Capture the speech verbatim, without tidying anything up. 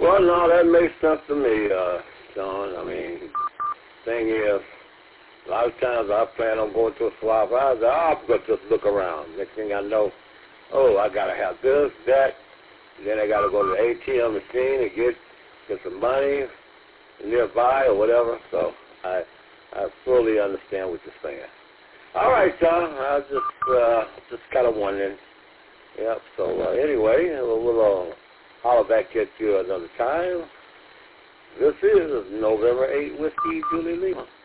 Well, no, that makes sense to me, uh, Sean. I mean, thing is, a lot of times I plan on going to a swap house. I'll go just look around. Next thing I know, oh, I got to have this, that. And then I got to go to the A T M machine and get get some money nearby or whatever. So I I fully understand what you're saying. All right, Sean. I was just uh, just kind of wondering. Yep. So uh, anyway, we'll, we'll uh, holler back at you another time. This is November eighth Whiskey Julie Lima.